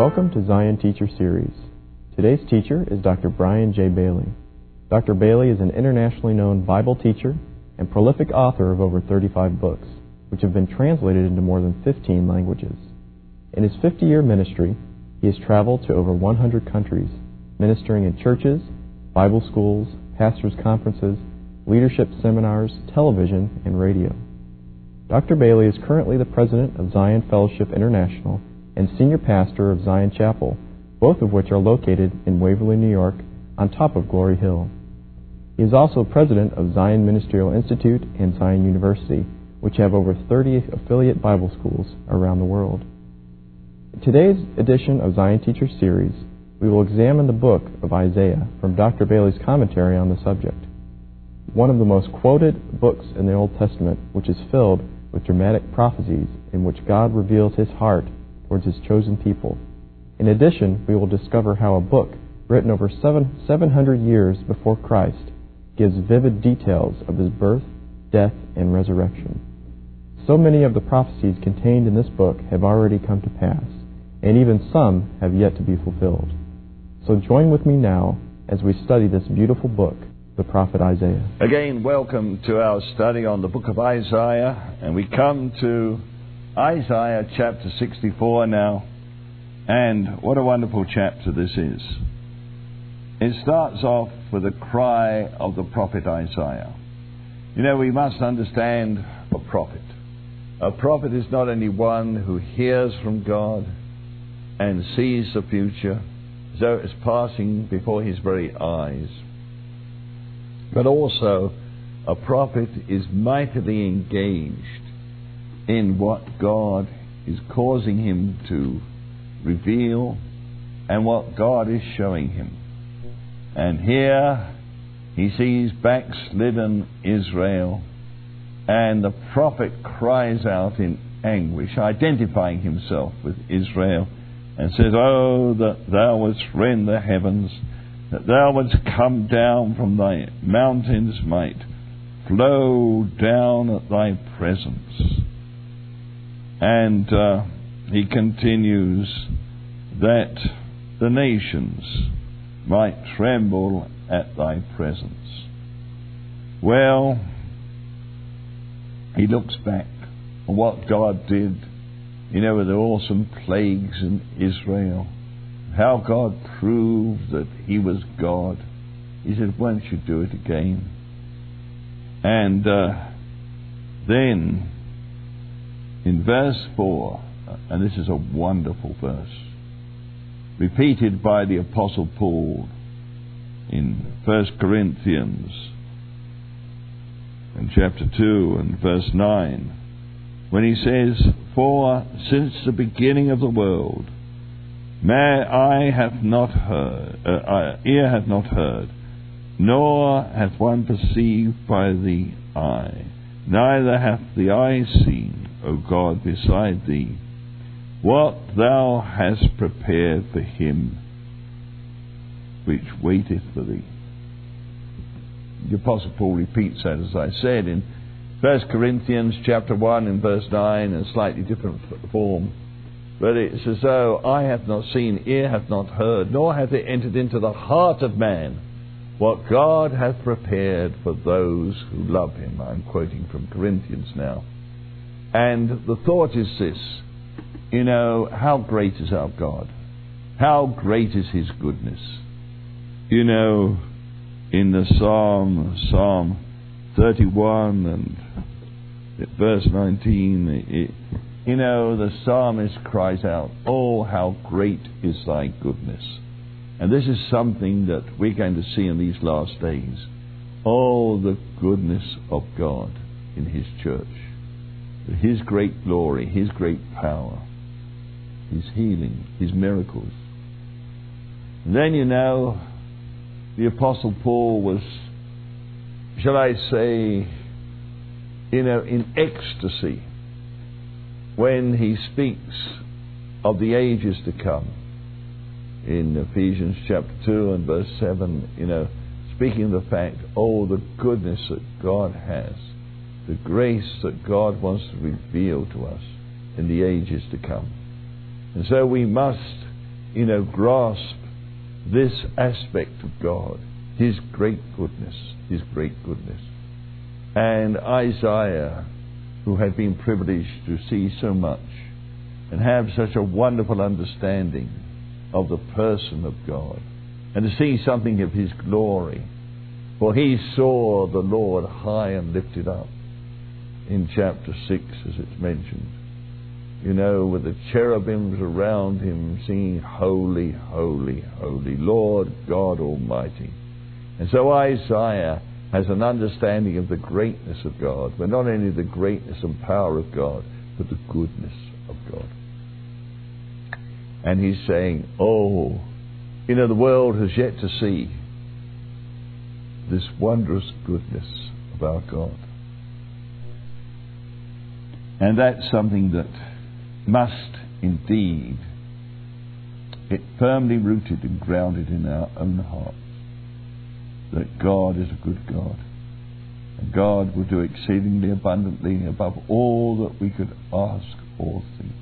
Welcome to Zion Teacher Series. Today's teacher is Dr. Brian J. Bailey. Dr. Bailey is an internationally known Bible teacher and prolific author of over 35 books, which have been translated into more than 15 languages. In his 50-year ministry, he has traveled to over 100 countries, ministering in churches, Bible schools, pastors' conferences, leadership seminars, television, and radio. Dr. Bailey is currently the president of Zion Fellowship International and senior pastor of Zion Chapel, both of which are located in Waverly, New York, on top of Glory Hill. He is also president of Zion Ministerial Institute and Zion University, which have over 30 affiliate Bible schools around the world. In today's edition of Zion Teacher Series, we will examine the book of Isaiah from Dr. Bailey's commentary on the subject. One of the most quoted books in the Old Testament, which is filled with dramatic prophecies in which God reveals His heart towards His chosen people. In addition, we will discover how a book written over 700 years before Christ gives vivid details of His birth, death, and resurrection. So many of the prophecies contained in this book have already come to pass, and even some have yet to be fulfilled. So join with me now as we study this beautiful book, the prophet Isaiah. Again, welcome to our study on the book of Isaiah, and we come to Isaiah chapter 64 now, and what a wonderful chapter this is. It starts off with a cry of the prophet Isaiah. You know, we must understand a prophet. A prophet is not only one who hears from God and sees the future as though it's passing before his very eyes, but also a prophet is mightily engaged in what God is causing him to reveal and what God is showing him. And here he sees backslidden Israel, and the prophet cries out in anguish, identifying himself with Israel, and says, "Oh, that thou wouldst rend the heavens, that thou wouldst come down from thy mountains might, flow down at thy presence." And he continues that the nations might tremble at thy presence. Well, he looks back on what God did, you know, with the awesome plagues in Israel, how God proved that He was God. He said, "Won't you do it again?" And then in verse 4, and this is a wonderful verse, repeated by the Apostle Paul in 1 Corinthians in chapter 2 and verse 9, when he says, "For since the beginning of the world, ear hath not heard, nor hath one perceived by the eye, neither hath the eye seen, O God, beside thee, what thou hast prepared for him which waiteth for thee." The Apostle Paul repeats that, as I said, in 1 Corinthians chapter 1 and verse 9, in a slightly different form. But it's as though eye hath not seen, ear hath not heard, nor hath it entered into the heart of man what God hath prepared for those who love him. I'm quoting from Corinthians now. And the thought is this, you know, how great is our God? How great is His goodness? You know, in the Psalm 31 and verse 19, you know, the psalmist cries out, "Oh, how great is thy goodness." And this is something that we're going to see in these last days. Oh, the goodness of God in His church. His great glory, His great power, His healing, His miracles. And then, you know, the Apostle Paul was, shall I say, you know, in ecstasy when he speaks of the ages to come. In Ephesians chapter 2 and verse 7, you know, speaking of the fact, oh, the goodness that God has, the grace that God wants to reveal to us in the ages to come. And so we must grasp this aspect of God, His great goodness, His great goodness. And Isaiah, who had been privileged to see so much and have such a wonderful understanding of the person of God, and to see something of His glory, for he saw the Lord high and lifted up in chapter 6, as it's mentioned, with the cherubims around Him singing, Holy, Holy, Holy, Lord God Almighty. And so Isaiah has an understanding of the greatness of God, but not only the greatness and power of God, but the goodness of God. And he's saying, the world has yet to see this wondrous goodness of our God. And that's something that must indeed get firmly rooted and grounded in our own hearts, that God is a good God, and God will do exceedingly abundantly above all that we could ask or think.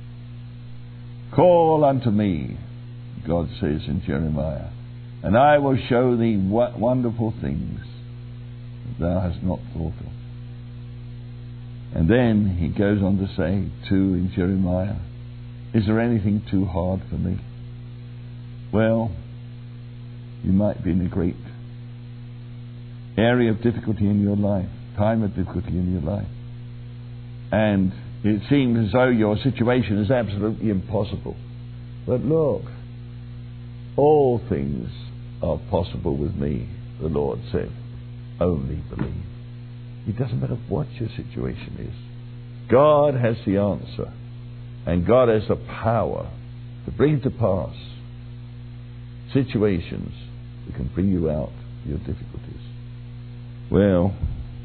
Call unto me, God says in Jeremiah, and I will show thee wonderful things that thou hast not thought of. And then he goes on to say, too, in Jeremiah, is there anything too hard for me? Well, you might be in a great area of difficulty in your life, time of difficulty in your life, and it seems as though your situation is absolutely impossible. But look, all things are possible with me, the Lord said. Only believe. It doesn't matter what your situation is. God has the answer, and God has the power to bring to pass situations that can bring you out of your difficulties. Well,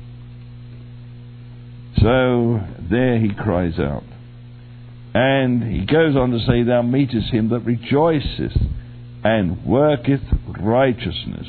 so there he cries out. And he goes on to say, thou meetest him that rejoiceth and worketh righteousness.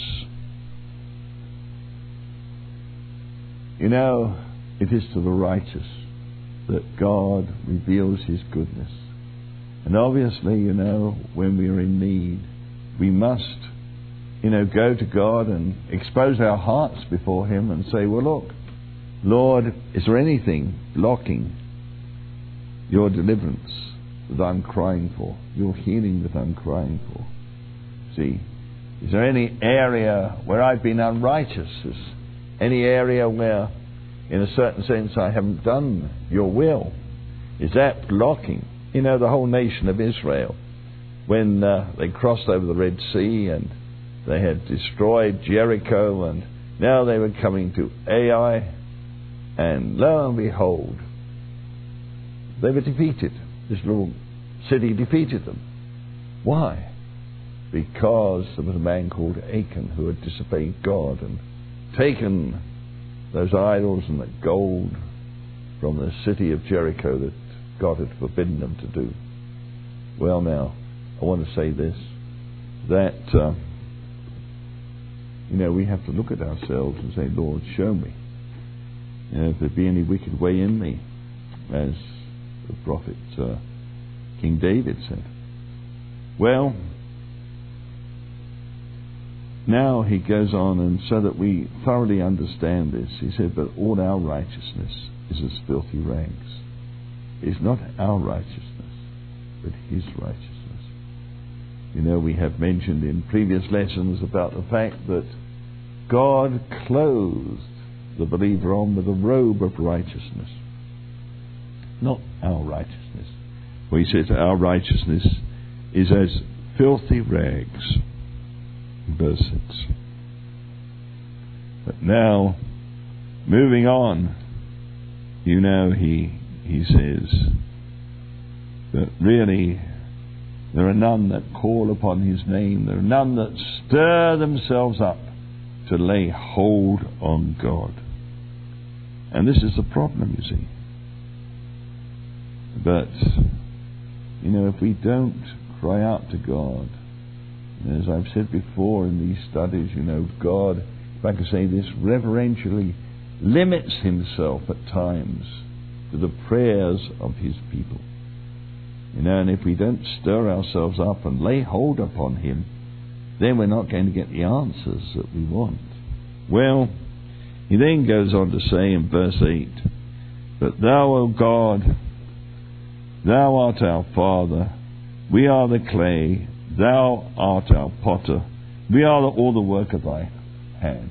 It is to the righteous that God reveals His goodness. And obviously, when we are in need, we must, go to God and expose our hearts before Him and say, well, look, Lord, is there anything blocking your deliverance that I'm crying for, your healing that I'm crying for? See, is there any area where I've been unrighteous? Is any area where, in a certain sense, I haven't done your will? Is that blocking? The whole nation of Israel, when they crossed over the Red Sea and they had destroyed Jericho, and now they were coming to Ai, and lo and behold, they were defeated. This little city defeated them. Why? Because there was a man called Achan who had disobeyed God and taken those idols and the gold from the city of Jericho that God had forbidden them to do. Well, now, I want to say this, that we have to look at ourselves and say, Lord, show me if there be any wicked way in me, as the prophet King David said. Well, now he goes on, and so that we thoroughly understand this, he said, but all our righteousness is as filthy rags. It's not our righteousness, but His righteousness. We have mentioned in previous lessons about the fact that God clothed the believer on with a robe of righteousness, not our righteousness. For he says our righteousness is as filthy rags. Verse 6. But now, moving on, he says that really there are none that call upon His name. There are none that stir themselves up to lay hold on God. And this is the problem, you see. But, if we don't cry out to God, as I've said before in these studies, God, if I can say this, reverentially limits Himself at times to the prayers of His people. And if we don't stir ourselves up and lay hold upon him, then we're not going to get the answers that we want. Well, he then goes on to say in verse 8, "But thou, O God, thou art our Father, we are the clay, thou art our potter, we are all the work of thy hand."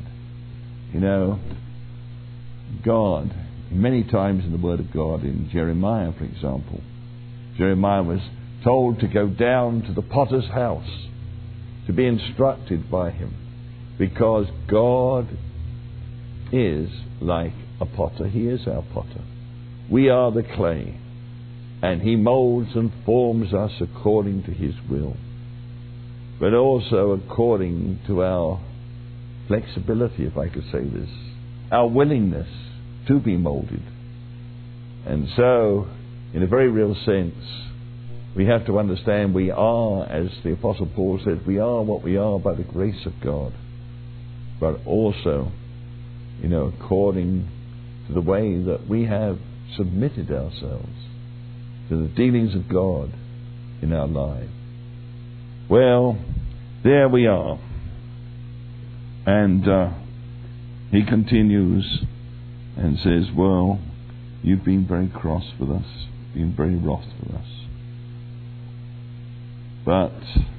God, many times in the Word of God, in Jeremiah, for example, Jeremiah was told to go down to the potter's house to be instructed by him, because God is like a potter. He is our potter. We are the clay, and he molds and forms us according to his will, but also according to our flexibility, if I could say this, our willingness to be molded. And so, in a very real sense, we have to understand we are, as the Apostle Paul said, we are what we are by the grace of God, but also, according to the way that we have submitted ourselves to the dealings of God in our lives. Well, there we are. And he continues and says, well, you've been very cross with us, been very wroth with us. But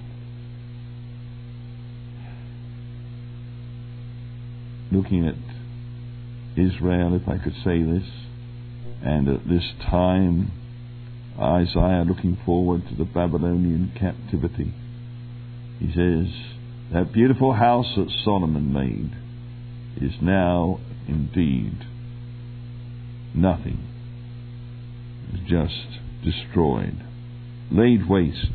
looking at Israel, if I could say this, and at this time, Isaiah looking forward to the Babylonian captivity, he says, that beautiful house that Solomon made is now indeed nothing. It's just destroyed, laid waste.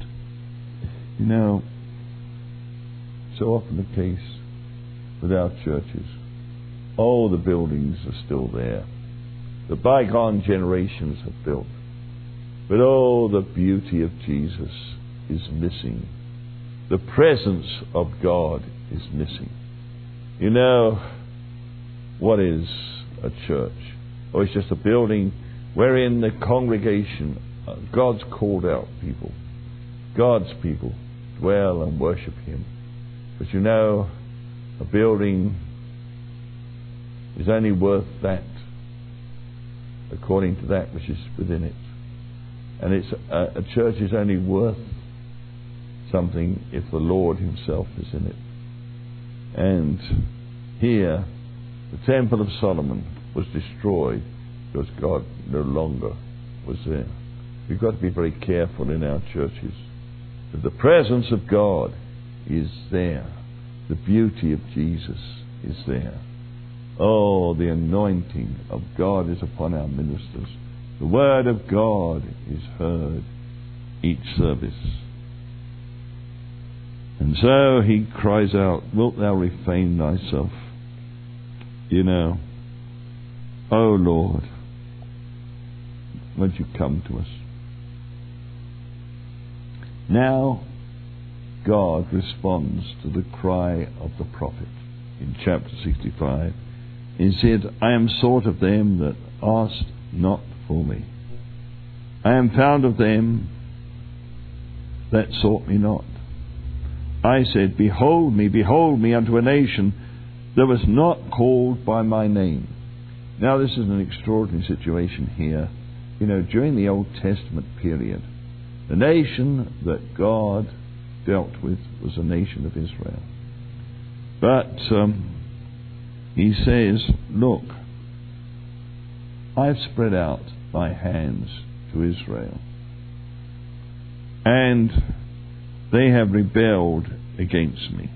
So often the case with our churches. Oh, the buildings are still there. The bygone generations have built. But oh, the beauty of Jesus is missing. The presence of God is missing. What is a church? Oh, it's just a building wherein the congregation, God's called out people, God's people, dwell and worship him. But a building is only worth that according to that which is within it. And it's a church is only worth something if the Lord himself is in it. And here, the Temple of Solomon was destroyed because God no longer was there. We've got to be very careful in our churches that the presence of God is there. The beauty of Jesus is there. Oh, the anointing of God is upon our ministers. The word of God is heard each service. And so he cries out, wilt thou refrain thyself? Oh Lord, won't you come to us? Now God responds to the cry of the prophet in chapter 65. He said, I am sought of them that asked not for me. I am found of them that sought me not. I said, behold me unto a nation that was not called by my name. Now this is an extraordinary situation here. During the Old Testament period, the nation that God dealt with was the nation of Israel. But he says, look, I've spread out my hands to Israel, and they have rebelled against me.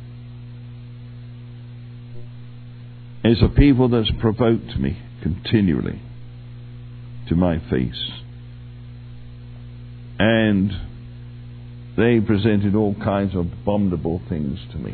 It's a people that's provoked me continually to my face. And they presented all kinds of abominable things to me.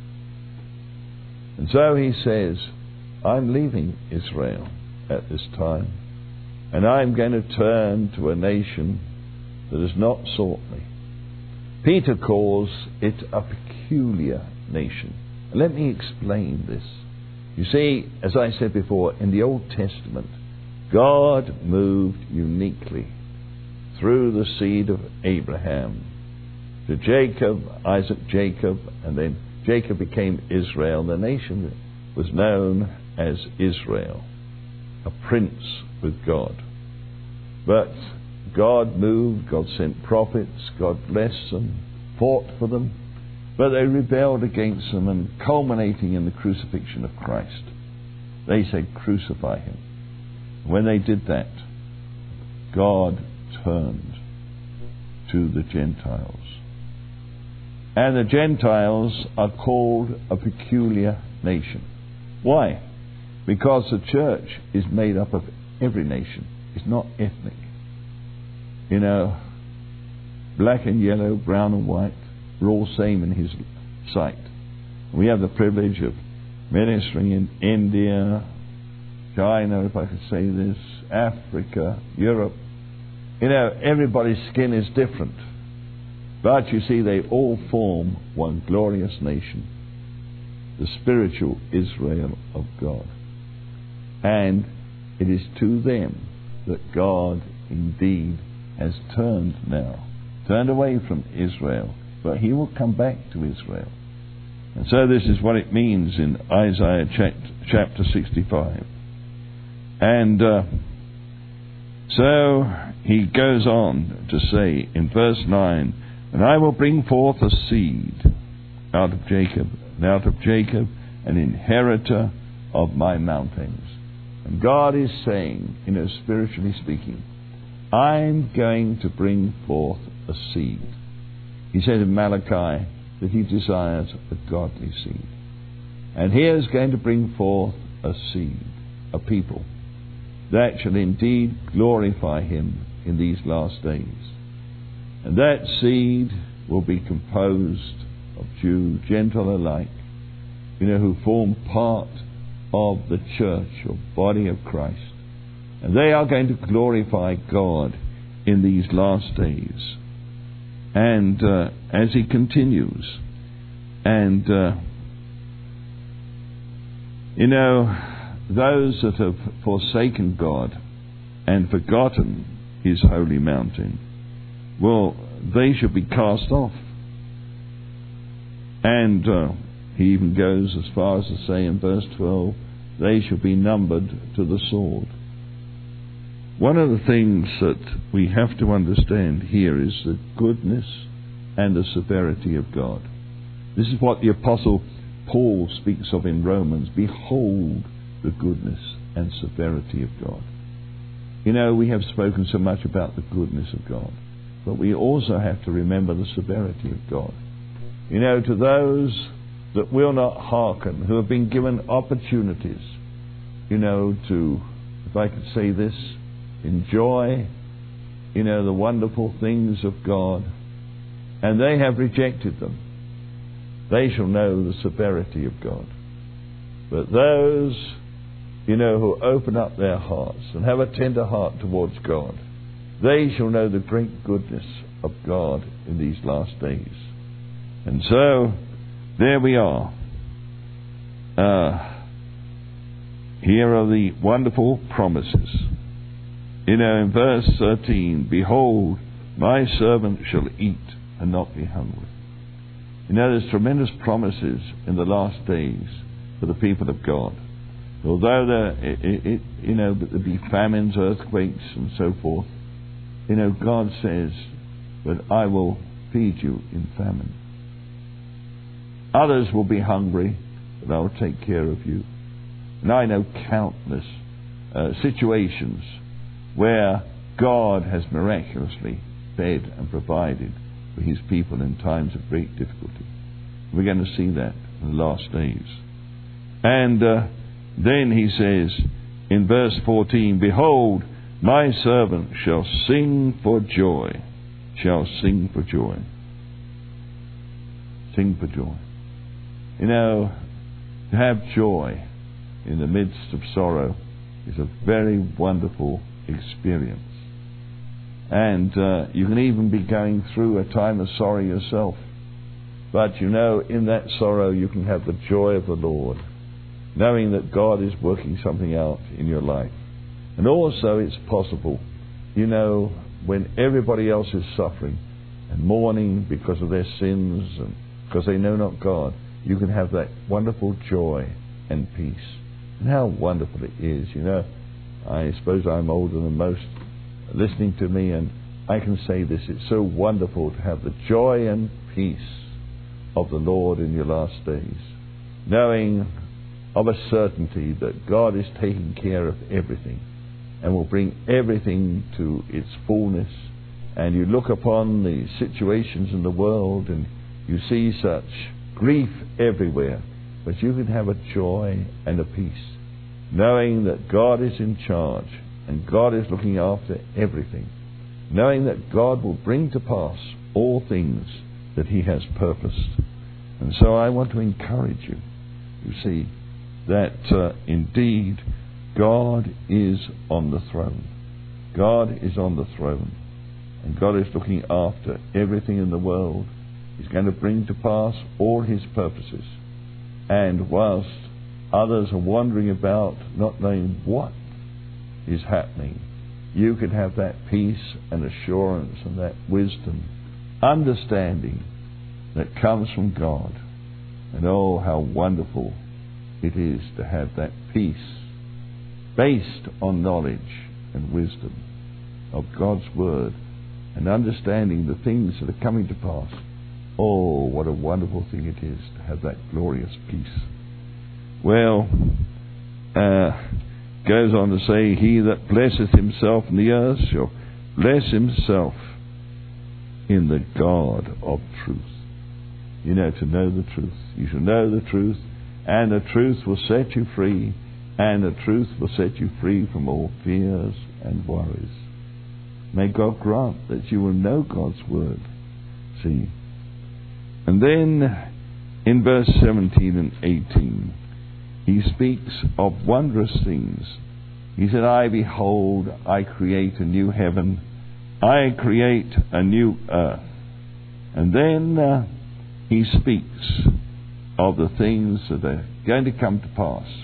And so he says, I'm leaving Israel at this time, and I'm going to turn to a nation that has not sought me. Peter calls it a peculiar nation. And let me explain this. You see, as I said before, in the Old Testament, God moved uniquely through the seed of Abraham to Jacob, Isaac, Jacob, and then Jacob became Israel. The nation was known as Israel, a prince with God. But God moved, God sent prophets, God blessed them, fought for them, but they rebelled against them, and culminating in the crucifixion of Christ, they said, "Crucify him." When they did that, God turned to the Gentiles. And the Gentiles are called a peculiar nation. Why? Because the church is made up of every nation. It's not ethnic. You know, black and yellow, brown and white, we're all same in His sight. We have the privilege of ministering in India, China, if I could say this, Africa, Europe. You know, everybody's skin is different. But you see, they all form one glorious nation, the spiritual Israel of God. And it is to them that God indeed has turned away from Israel, but He will come back to Israel. And so this is what it means in Isaiah chapter 65. And so he goes on to say in verse 9, "And I will bring forth a seed out of Jacob, and out of Jacob an inheritor of my mountains." And God is saying, spiritually speaking, I'm going to bring forth a seed. He said in Malachi that He desires a godly seed. And He is going to bring forth a seed, a people, that shall indeed glorify Him in these last days. And that seed will be composed of Jew, Gentile alike, who form part of the church or body of Christ. And they are going to glorify God in these last days. And as he continues, and those that have forsaken God and forgotten His holy mountain, well, they shall be cast off. And he even goes as far as to say in verse 12, they shall be numbered to the sword. One of the things that we have to understand here is the goodness and the severity of God. This is what the Apostle Paul speaks of in Romans. Behold the goodness and severity of God. We have spoken so much about the goodness of God, but we also have to remember the severity of God. To those that will not hearken, who have been given opportunities, to, if I could say this, enjoy, the wonderful things of God, and they have rejected them, they shall know the severity of God. But those, who open up their hearts and have a tender heart towards God, they shall know the great goodness of God in these last days. And so, there we are. Here are the wonderful promises. In verse 13, behold, my servant shall eat and not be hungry. There's tremendous promises in the last days for the people of God. Although there be famines, earthquakes, and so forth, God says, but I will feed you in famine. Others will be hungry, but I will take care of you. And I know countless situations where God has miraculously fed and provided for His people in times of great difficulty. We're going to see that in the last days. And then he says in verse 14, behold, my servant shall sing for joy. Shall sing for joy. Sing for joy. To have joy in the midst of sorrow is a very wonderful experience. And you can even be going through a time of sorrow yourself. But in that sorrow you can have the joy of the Lord, knowing that God is working something out in your life. And also it's possible, when everybody else is suffering and mourning because of their sins and because they know not God, you can have that wonderful joy and peace. And how wonderful it is. You know, I suppose I'm older than most listening to me, and I can say this: it's so wonderful to have the joy and peace of the Lord in your last days, knowing of a certainty that God is taking care of everything and will bring everything to its fullness. And you look upon the situations in the world and you see such grief everywhere, but you can have a joy and a peace, knowing that God is in charge and God is looking after everything, knowing that God will bring to pass all things that He has purposed. And so I want to encourage you, you see, that indeed God is on the throne. God is on the throne. And God is looking after everything in the world. He's going to bring to pass all His purposes. And whilst others are wandering about, not knowing what is happening, you can have that peace and assurance and that wisdom, understanding that comes from God. And oh, how wonderful it is to have that peace based on knowledge and wisdom of God's Word and understanding the things that are coming to pass. Oh, what a wonderful thing it is to have that glorious peace. Well, goes on to say, he that blesseth himself in the earth shall bless himself in the God of truth. You know, to know the truth. You shall know the truth, and the truth will set you free, and the truth will set you free from all fears and worries. May God grant that you will know God's Word. See. And then in verse 17 and 18, he speaks of wondrous things. He said, I behold, I create a new heaven, I create a new earth. And then he speaks of the things that are going to come to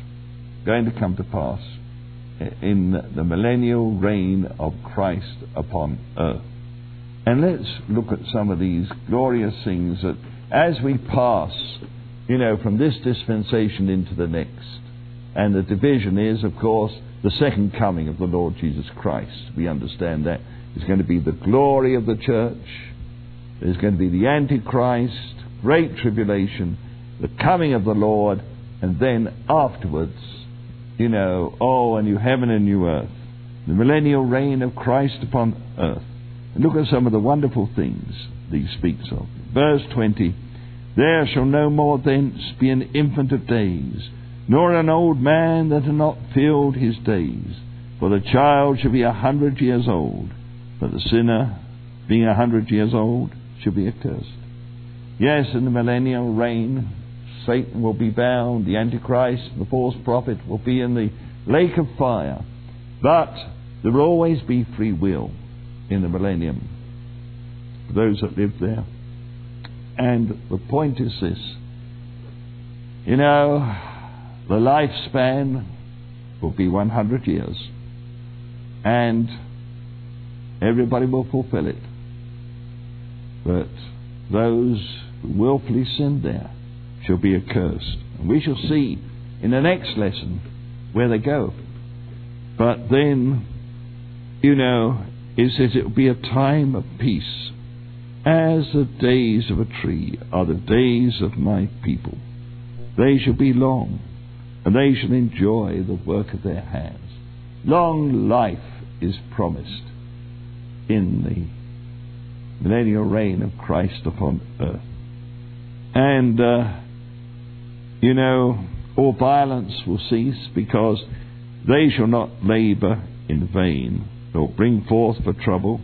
pass in the millennial reign of Christ upon earth. And let's look at some of these glorious things that as we pass, you know, from this dispensation into the next. And the division is, of course, the second coming of the Lord Jesus Christ. We understand that. There's going to be the glory of the church. There's going to be the Antichrist, great tribulation, the coming of the Lord, and then afterwards, you know, a new heaven and new earth. The millennial reign of Christ upon earth. And look at some of the wonderful things that he speaks of. Verse 20, there shall no more thence be an infant of days, nor an old man that hath not filled his days. For the child shall be 100 years old, but the sinner, being 100 years old, shall be accursed. Yes, in the millennial reign, Satan will be bound, the Antichrist, the false prophet will be in the lake of fire. But there will always be free will in the millennium for those that live there. And the point is this, you know, the lifespan will be 100 years, and everybody will fulfill it. But those who willfully sin there shall be accursed. And we shall see in the next lesson where they go. But then, you know, it says it will be a time of peace, as the days of a tree are the days of my people. They shall be long, and they shall enjoy the work of their hands. Long life is promised in the millennial reign of Christ upon earth. And, you know, all violence will cease, because they shall not labour in vain, nor bring forth for trouble.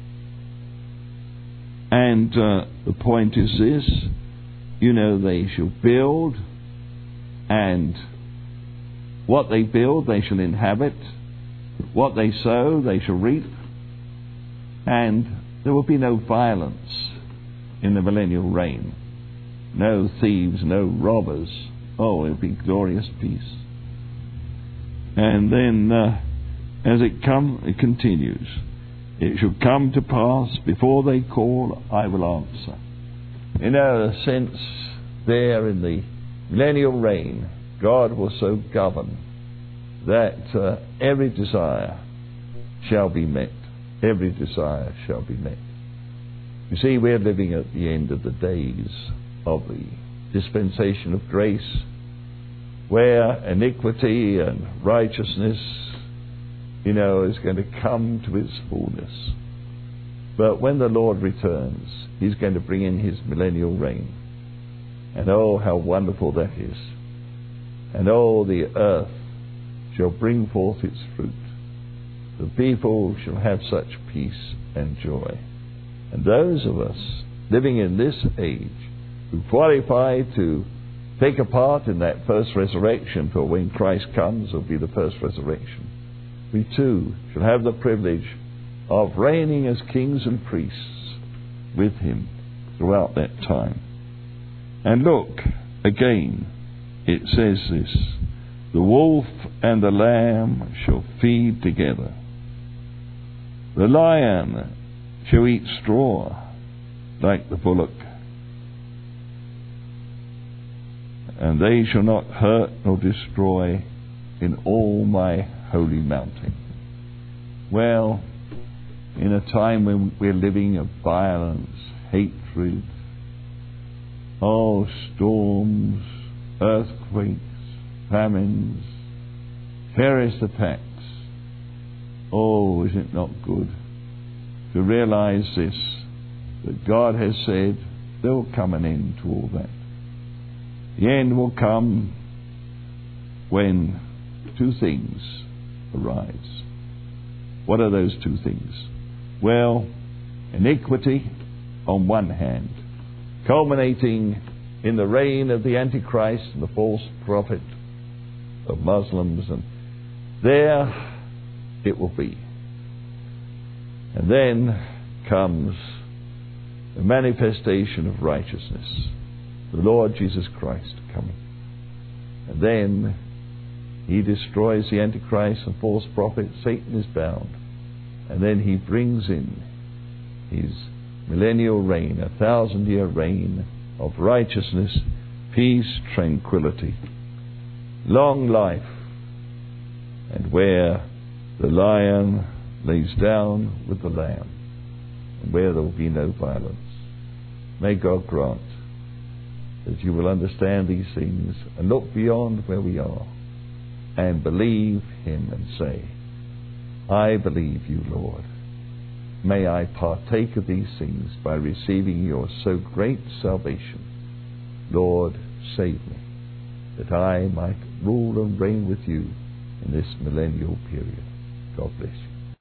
And the point is this, you know, they shall build, and what they build they shall inhabit, what they sow they shall reap, and there will be no violence in the millennial reign. No thieves, no robbers. Oh, it will be glorious peace. And then as it continues, It shall come to pass, before they call, I will answer. In a sense, there in the millennial reign, God will so govern that every desire shall be met. Every desire shall be met. You see, we're living at the end of the days of the dispensation of grace, where iniquity and righteousness, is going to come to its fullness. But when the Lord returns, He's going to bring in His millennial reign. And oh, how wonderful that is. And oh, the earth shall bring forth its fruit. The people shall have such peace and joy. And those of us living in this age who qualify to take a part in that first resurrection, for when Christ comes will be the first resurrection, we too shall have the privilege of reigning as kings and priests with Him throughout that time. And look, again, it says this: the wolf and the lamb shall feed together. The lion shall eat straw like the bullock, and they shall not hurt nor destroy in all my holy mountain. Well, in a time when we're living of violence, hatred, storms, earthquakes, famines, terrorist attacks, is it not good to realize this, that God has said there will come an end to all that. The end will come when two things arise. What are those two things? Well, iniquity on one hand, culminating in the reign of the Antichrist and the false prophet of Muslims, and there it will be. And then comes the manifestation of righteousness, the Lord Jesus Christ coming. And then He destroys the Antichrist and false prophet. Satan is bound. And then He brings in His millennial reign, 1,000-year reign of righteousness, peace, tranquility, long life, and where the lion lays down with the lamb, and where there will be no violence. May God grant that you will understand these things and look beyond where we are and believe Him and say, I believe You, Lord. May I partake of these things by receiving Your so great salvation. Lord, save me, that I might rule and reign with You in this millennial period. God bless you.